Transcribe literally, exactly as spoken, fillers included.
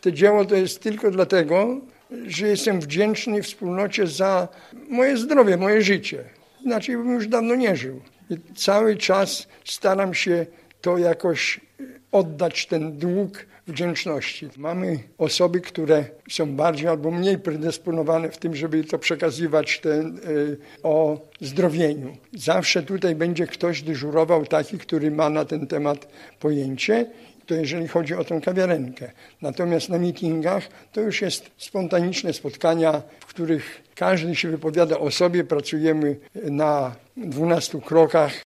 to dzieło to jest tylko dlatego, że jestem wdzięczny wspólnocie za moje zdrowie, moje życie. Inaczej bym już dawno nie żył. I cały czas staram się to jakoś oddać, ten dług wdzięczności. Mamy osoby, które są bardziej albo mniej predysponowane w tym, żeby to przekazywać ten, y, o zdrowieniu. Zawsze tutaj będzie ktoś dyżurował taki, który ma na ten temat pojęcie. To jeżeli chodzi o tę kawiarenkę. Natomiast na meetingach to już jest spontaniczne spotkania, w których każdy się wypowiada o sobie. Pracujemy na dwunastu krokach.